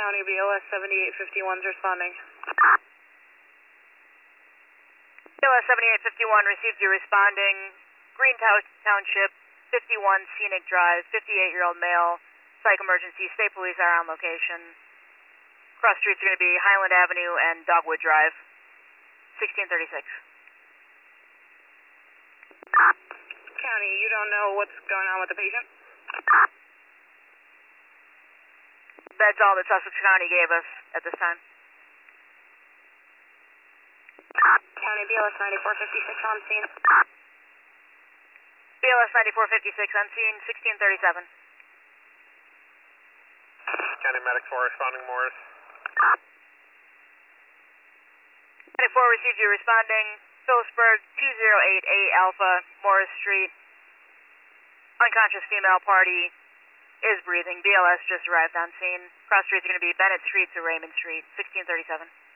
County, BLS 7851 is responding. BLS 7851 received you responding. Township, 51 Scenic Drive, 58-year-old male, psych emergency, state police are on location. Cross streets are going to be Highland Avenue and Dogwood Drive, 1636. County, you don't know what's going on with the patient? That's all that Sussex County gave us at this time. County, BLS 9456 on scene. BLS 9456 on scene, 1637. County Medic 4 responding, Morris. 94 received you responding. Phillipsburg, 208A Alpha, Morris Street. Unconscious female party is breathing. BLS just arrived on scene. Cross streets are going to be Bennett Street to Raymond Street, 1637.